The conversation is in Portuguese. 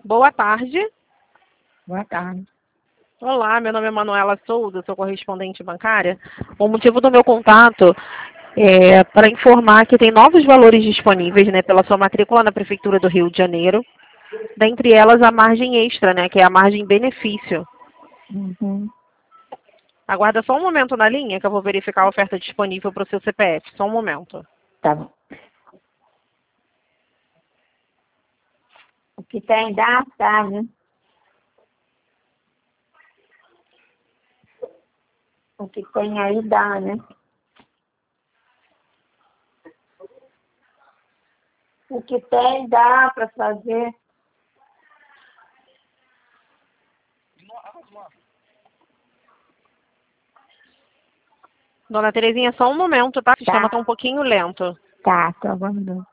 Boa tarde. Boa tarde. Olá, meu nome é Manuela Souza, sou correspondente bancária. O motivo do meu contato é para informar que tem novos valores disponíveis, né, pela sua matrícula na Prefeitura do Rio de Janeiro. Dentre elas, a margem extra, né, que é a margem benefício. Uhum. Aguarda só um momento na linha que eu vou verificar a oferta disponível para o seu CPF. Só um momento. Tá bom. O que tem dá, sabe? O que tem aí dá, né? O que tem dá para fazer. Dona Terezinha, só um momento, tá? O sistema Tá, está um pouquinho lento. tá, tô aguardando.